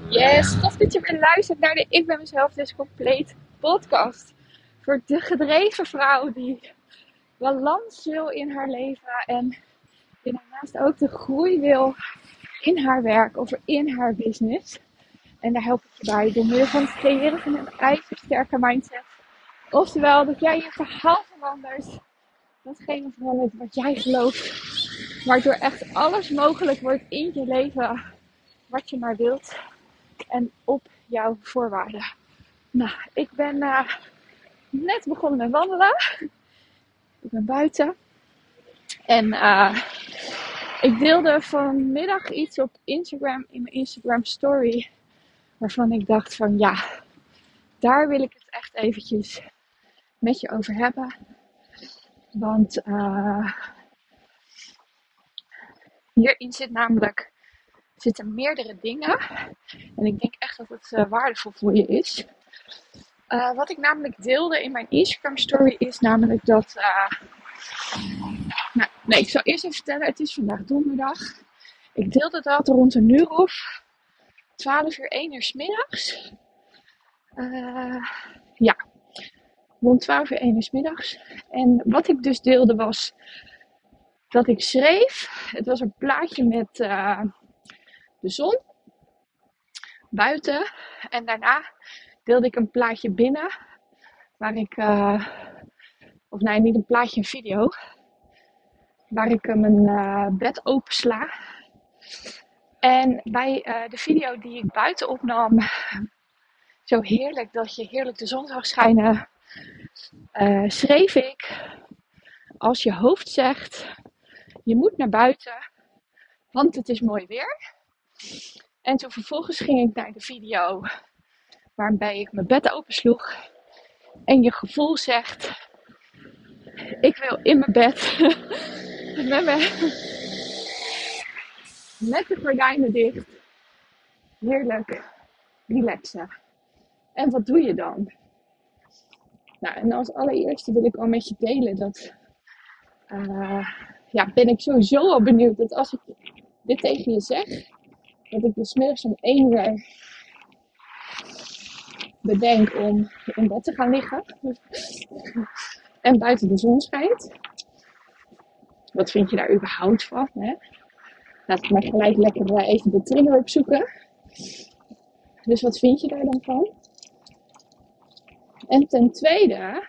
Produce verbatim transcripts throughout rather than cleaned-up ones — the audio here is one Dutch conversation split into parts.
Yes, tof dat je weer luistert naar de Ik Ben Mezelf Dus Compleet podcast. Voor de gedreven vrouw die balans wil in haar leven en die daarnaast ook de groei wil in haar werk of in haar business. En daar help ik je bij door middel van het creëren van een ijzersterke mindset. Oftewel dat jij je verhaal verandert, datgene verandert wat jij gelooft. Waardoor echt alles mogelijk wordt in je leven wat je maar wilt. En op jouw voorwaarden. Nou, ik ben uh, net begonnen met wandelen. Ik ben buiten. En uh, ik deelde vanmiddag iets op Instagram, in mijn Instagram story. Waarvan ik dacht van ja, daar wil ik het echt eventjes met je over hebben. Want uh, hierin zit namelijk, zitten meerdere dingen. En ik denk echt dat het uh, waardevol voor je is. Uh, wat ik namelijk deelde in mijn Instagram story is namelijk dat... Uh, nou, nee, ik zal eerst even vertellen. Het is vandaag donderdag. Ik deelde dat rond een uur of twaalf uur, één uur 's middags. Uh, ja, rond twaalf uur, één uur 's middags. En wat ik dus deelde was dat ik schreef. Het was een plaatje met uh, de zon buiten. En daarna deelde ik een plaatje binnen. Waar ik, uh, of nee, niet een plaatje, een video. Waar ik mijn uh, bed opensla. En bij uh, de video die ik buiten opnam, zo heerlijk dat je heerlijk de zon zag schijnen, uh, schreef ik: als je hoofd zegt, je moet naar buiten, want het is mooi weer. En toen vervolgens ging ik naar de video waarbij ik mijn bed opensloeg. En je gevoel zegt, ik wil in mijn bed met, mijn, met de gordijnen dicht heerlijk relaxen. En wat doe je dan? Nou, en als allereerste wil ik al met je delen dat uh, ja, ben ik sowieso al benieuwd dat als ik dit tegen je zeg, dat ik dus 's middags om één uur bedenk om in bed te gaan liggen en buiten de zon schijnt. Wat vind je daar überhaupt van? Hè? Laat ik maar gelijk lekker even de trigger opzoeken. Dus wat vind je daar dan van? En ten tweede,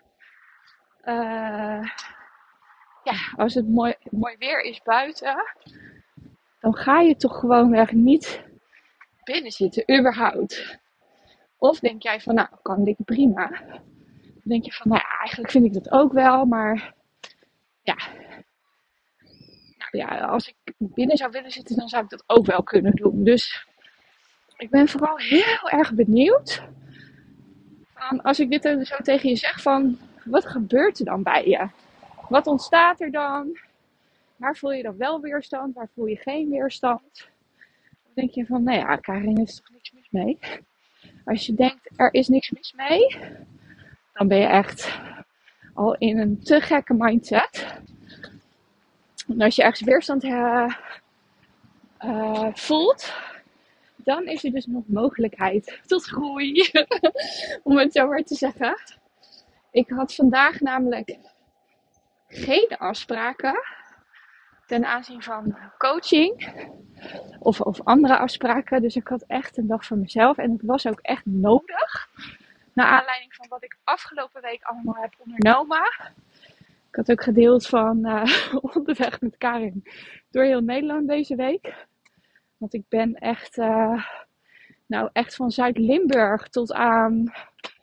uh, ja, als het mooi, mooi weer is buiten, dan ga je toch gewoonweg niet binnen zitten, überhaupt. Of denk jij van, nou, kan dit prima. Dan denk je van, nou ja, eigenlijk vind ik dat ook wel, maar ja. Nou ja, als ik binnen zou willen zitten, dan zou ik dat ook wel kunnen doen. Dus ik ben vooral heel erg benieuwd. Van, als ik dit zo tegen je zeg van, wat gebeurt er dan bij je? Wat ontstaat er dan? Waar voel je dan wel weerstand? Waar voel je geen weerstand? Dan denk je van, nou ja, Karin, er is toch niks mis mee? Als je denkt, er is niks mis mee, dan ben je echt al in een te gekke mindset. En als je ergens weerstand uh, uh, voelt, dan is er dus nog mogelijkheid tot groei. Om het zo maar te zeggen. Ik had vandaag namelijk geen afspraken ten aanzien van coaching of, of andere afspraken. Dus ik had echt een dag voor mezelf en het was ook echt nodig. Naar aanleiding van wat ik afgelopen week allemaal heb ondernomen. Ik had ook gedeeld van uh, onderweg met Karin door heel Nederland deze week. Want ik ben echt, uh, nou echt van Zuid-Limburg tot aan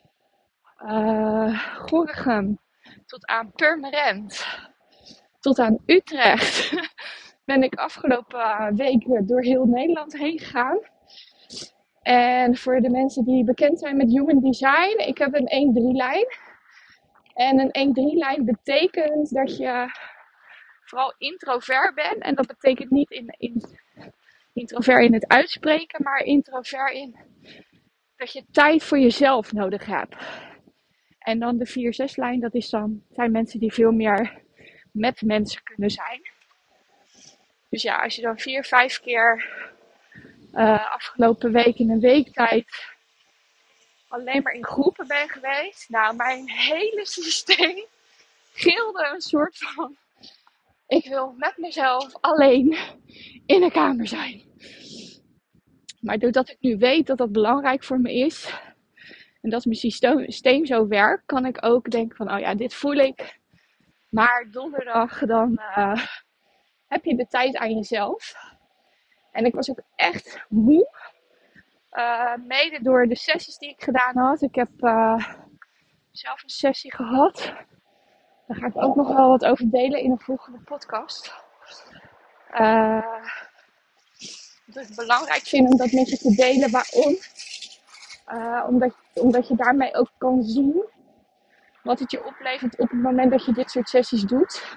uh, Gorinchem, tot aan Purmerend, tot aan Utrecht. Ben ik afgelopen week weer door heel Nederland heen gegaan. En voor de mensen die bekend zijn met Human Design, ik heb een één drie lijn. En een één drie lijn betekent dat je vooral introvert bent. En dat betekent niet in, in, introvert in het uitspreken, maar introvert in dat je tijd voor jezelf nodig hebt. En dan de vier zes lijn, dat is dan, zijn mensen die veel meer met mensen kunnen zijn. Dus ja, als je dan vier, vijf keer uh, afgelopen week in een week tijd alleen maar in groepen ben geweest. Nou, mijn hele systeem gilde een soort van: ik wil met mezelf alleen in een kamer zijn. Maar doordat ik nu weet dat dat belangrijk voor me is en dat mijn systeem zo werkt, kan ik ook denken van, oh ja, dit voel ik. Maar donderdag dan uh, heb je de tijd aan jezelf. En ik was ook echt moe. Uh, mede door de sessies die ik gedaan had. Ik heb uh, zelf een sessie gehad. Daar ga ik ook nog wel wat over delen in een volgende podcast. Uh, dat ik het belangrijk vind om dat met je te delen. Waarom? Uh, omdat, omdat je daarmee ook kan zien wat het je oplevert op het moment dat je dit soort sessies doet.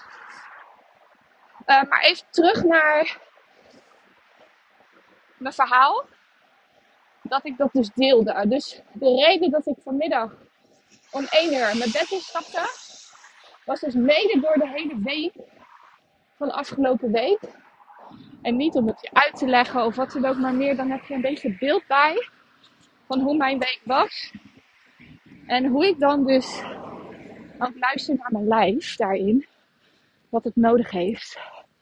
Uh, maar even terug naar mijn verhaal. Dat ik dat dus deelde. Dus de reden dat ik vanmiddag om één uur mijn bed instapte, was dus mede door de hele week van de afgelopen week. En niet om het je uit te leggen of wat dan ook, maar meer dan heb je een beetje beeld bij van hoe mijn week was. En hoe ik dan dus aan het luisteren naar mijn lijf daarin, wat het nodig heeft.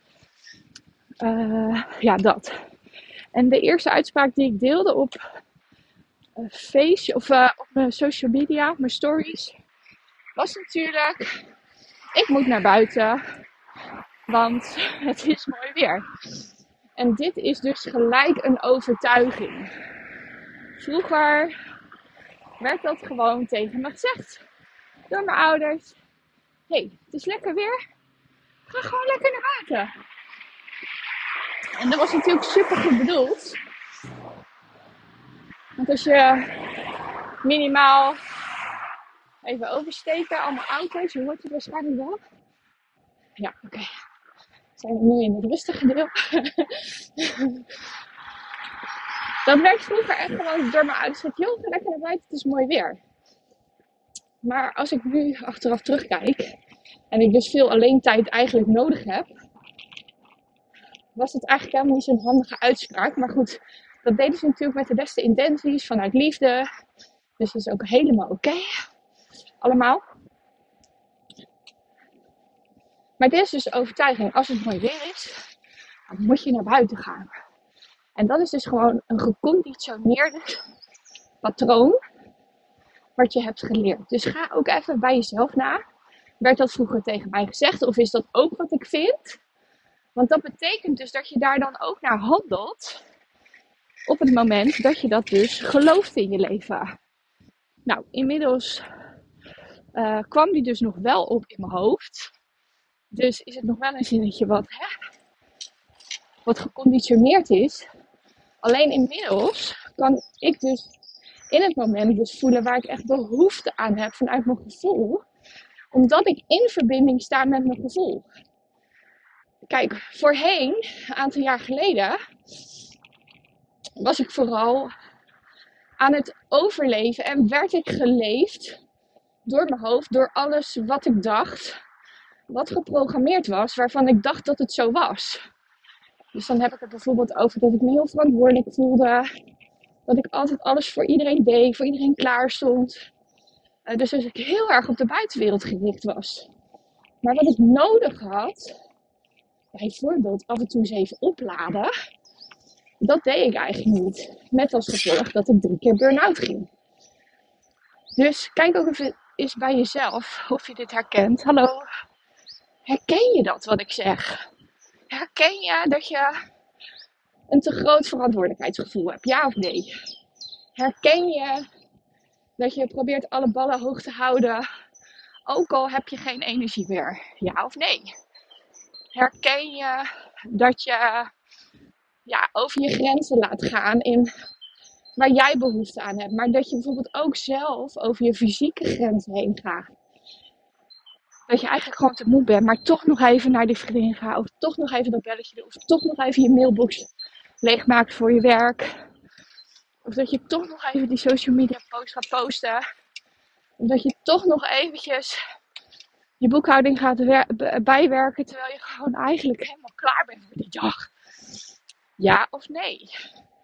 Uh, ja, dat. En de eerste uitspraak die ik deelde op uh, face, of uh, op mijn social media, mijn stories, was natuurlijk: ik moet naar buiten, want het is mooi weer. En dit is dus gelijk een overtuiging. Vroeger werd dat gewoon tegen me gezegd door mijn ouders: hé, hey, het is lekker weer, ga gewoon lekker naar buiten. En dat was natuurlijk super goed bedoeld. Want als je minimaal even oversteken, allemaal auto's, je hoort het waarschijnlijk wel. Ja, oké. Okay. Zijn we nu in het rustige deel. Dat werd vroeger echt gewoon door mijn ouders gezegd: joh, ga lekker naar buiten, het is mooi weer. Maar als ik nu achteraf terugkijk en ik dus veel alleen tijd eigenlijk nodig heb, was het eigenlijk helemaal niet zo'n handige uitspraak. Maar goed, dat deden ze natuurlijk met de beste intenties, vanuit liefde. Dus dat is ook helemaal oké. Okay. Allemaal. Maar dit is dus de overtuiging: als het mooi weer is, dan moet je naar buiten gaan. En dat is dus gewoon een geconditioneerde patroon wat je hebt geleerd. Dus ga ook even bij jezelf na. Werd dat vroeger tegen mij gezegd? Of is dat ook wat ik vind? Want dat betekent dus dat je daar dan ook naar handelt op het moment dat je dat dus gelooft in je leven. Nou, inmiddels uh, kwam die dus nog wel op in mijn hoofd. Dus is het nog wel een zinnetje wat, hè, wat geconditioneerd is. Alleen inmiddels kan ik dus in het moment dus voelen waar ik echt behoefte aan heb vanuit mijn gevoel. Omdat ik in verbinding sta met mijn gevoel. Kijk, voorheen, een aantal jaar geleden, was ik vooral aan het overleven en werd ik geleefd door mijn hoofd, door alles wat ik dacht, wat geprogrammeerd was, waarvan ik dacht dat het zo was. Dus dan heb ik het bijvoorbeeld over dat ik me heel verantwoordelijk voelde, dat ik altijd alles voor iedereen deed, voor iedereen klaar stond. Uh, dus dat ik heel erg op de buitenwereld gericht was. Maar wat ik nodig had, bijvoorbeeld af en toe eens even opladen, dat deed ik eigenlijk niet. Met als gevolg dat ik drie keer burn-out ging. Dus kijk ook even eens bij jezelf of je dit herkent. Hallo, herken je dat wat ik zeg? Herken je dat je een te groot verantwoordelijkheidsgevoel hebt? Ja of nee? Herken je dat je probeert alle ballen hoog te houden, ook al heb je geen energie meer? Ja of nee? Herken je dat je ja, over je grenzen laat gaan in waar jij behoefte aan hebt, maar dat je bijvoorbeeld ook zelf over je fysieke grenzen heen gaat? Dat je eigenlijk gewoon te moe bent, maar toch nog even naar die vriendin gaat, of toch nog even dat belletje doet, of toch nog even je mailbox leegmaakt voor je werk. Of dat je toch nog even die social media post gaat posten. Of dat je toch nog eventjes je boekhouding gaat wer- bijwerken, terwijl je gewoon eigenlijk helemaal klaar bent voor die dag. Ja of nee?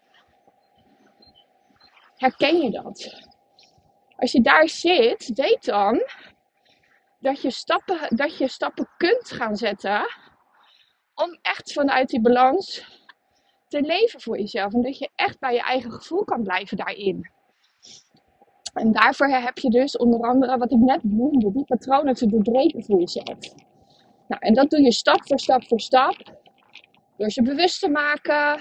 herken je dat? Als je daar zit, weet dan dat je stappen, dat je stappen kunt gaan zetten om echt vanuit die balans te leven voor jezelf. En dat je echt bij je eigen gevoel kan blijven daarin. En daarvoor heb je dus onder andere, wat ik net noemde, die patronen te doorbreken voor jezelf. Nou, en dat doe je stap voor stap voor stap. Door ze bewust te maken.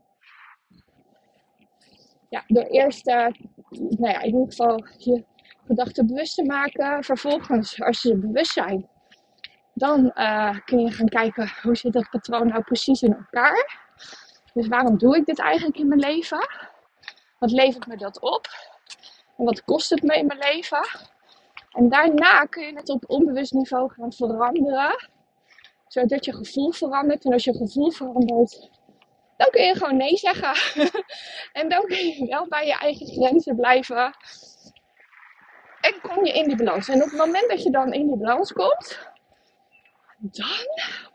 Ja, door eerst, uh, nou ja, in ieder geval je gedachten bewust te maken. Vervolgens, als je bewust zijn, dan uh, kun je gaan kijken hoe zit dat patroon nou precies in elkaar. Dus waarom doe ik dit eigenlijk in mijn leven? Wat levert me dat op? En wat kost het me in mijn leven? En daarna kun je het op onbewust niveau gaan veranderen. Zodat je gevoel verandert. En als je gevoel verandert, dan kun je gewoon nee zeggen. En dan kun je wel bij je eigen grenzen blijven. En kom je in die balans. En op het moment dat je dan in die balans komt, dan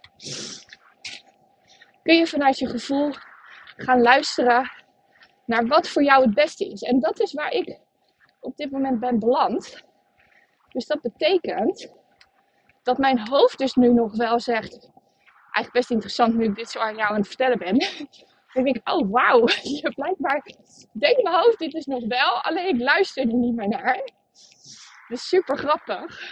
kun je vanuit je gevoel gaan luisteren naar wat voor jou het beste is. En dat is waar ik op dit moment ben beland. Dus dat betekent dat mijn hoofd dus nu nog wel zegt, eigenlijk best interessant nu ik dit zo aan jou aan het vertellen ben. Dan denk ik, oh wauw, je blijkbaar denkt mijn hoofd dit is nog wel, alleen ik luister er niet meer naar. Dat is super grappig.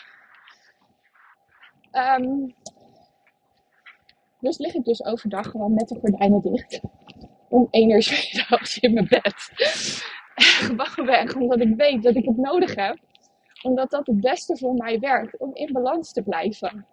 Um, dus lig ik dus overdag gewoon met de gordijnen dicht. Om één uur 's middags in mijn bed. Gewoon weg, omdat ik weet dat ik het nodig heb. Omdat dat het beste voor mij werkt om in balans te blijven.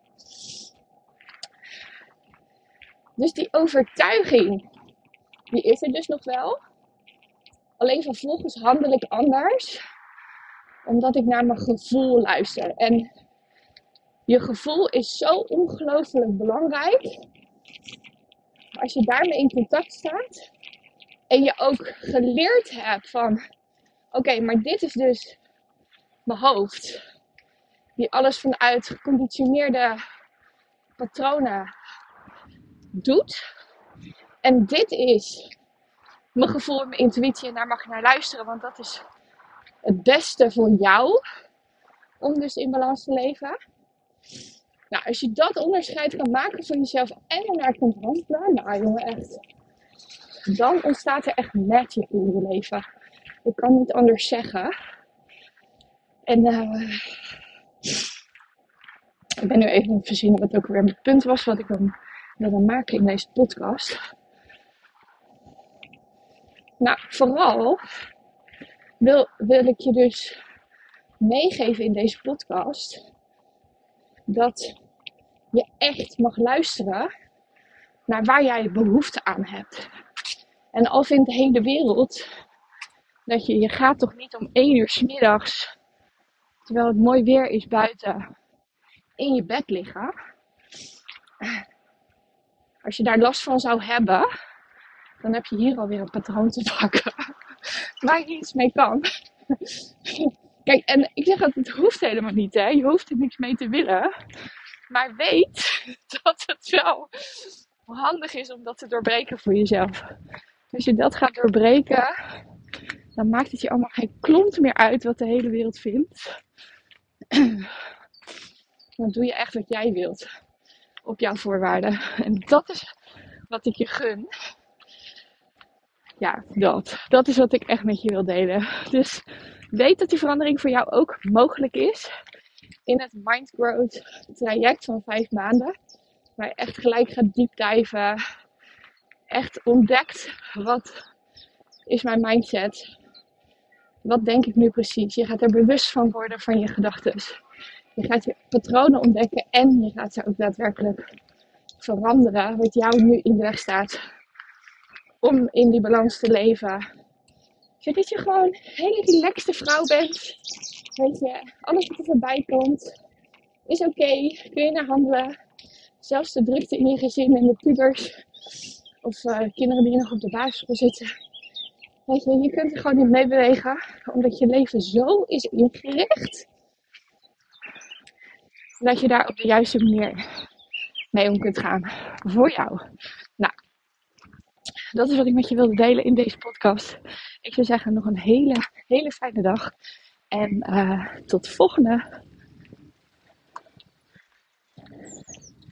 Dus die overtuiging, die is er dus nog wel. Alleen vervolgens handel ik anders. Omdat ik naar mijn gevoel luister. En je gevoel is zo ongelooflijk belangrijk. Als je daarmee in contact staat. En je ook geleerd hebt van, oké, okay, maar dit is dus mijn hoofd. Die alles vanuit geconditioneerde patronen doet. En dit is mijn gevoel en mijn intuïtie. En daar mag je naar luisteren. Want dat is het beste voor jou. Om dus in balans te leven. Nou, als je dat onderscheid kan maken voor jezelf. En ernaar kunt handelen. Nou jongen, echt. Dan ontstaat er echt magic in je leven. Ik kan niet anders zeggen. En uh, ik ben nu even aan het verzinnen wat ook weer mijn punt was. Wat ik dan wilde maken in deze podcast. Nou, vooral wil, wil ik je dus meegeven in deze podcast. Dat je echt mag luisteren naar waar jij behoefte aan hebt. En al vindt de hele wereld dat je, je gaat toch niet om één uur 's middags, terwijl het mooi weer is buiten, in je bed liggen. Als je daar last van zou hebben, dan heb je hier alweer een patroon te pakken waar je iets mee kan. Kijk, en ik zeg dat het hoeft helemaal niet, hè. Je hoeft er niks mee te willen. Maar weet dat het wel handig is om dat te doorbreken voor jezelf. Als je dat gaat doorbreken, dan maakt het je allemaal geen klont meer uit wat de hele wereld vindt. Dan doe je echt wat jij wilt. Op jouw voorwaarden. En dat is wat ik je gun. Ja, dat. Dat is wat ik echt met je wil delen. Dus weet dat die verandering voor jou ook mogelijk is. In het Mind Growth traject van vijf maanden. Waar je echt gelijk gaat diepdijven. Echt ontdekt wat is mijn mindset. Wat denk ik nu precies? Je gaat er bewust van worden van je gedachten. Je gaat je patronen ontdekken en je gaat ze ook daadwerkelijk veranderen. Wat jou nu in de weg staat om in die balans te leven. Zodat je gewoon een hele relaxte vrouw bent. Weet je, alles wat er voorbij komt is oké. Okay. Kun je naar handelen. Zelfs de drukte in je gezin en de pubers. Of uh, kinderen die nog op de basisschool zitten. Weet je, je kunt er gewoon niet mee bewegen. Omdat je leven zo is ingericht. Dat je daar op de juiste manier mee om kunt gaan. Voor jou. Nou. dat is wat ik met je wilde delen in deze podcast. Ik zou zeggen nog een hele, hele fijne dag. En uh, tot de volgende.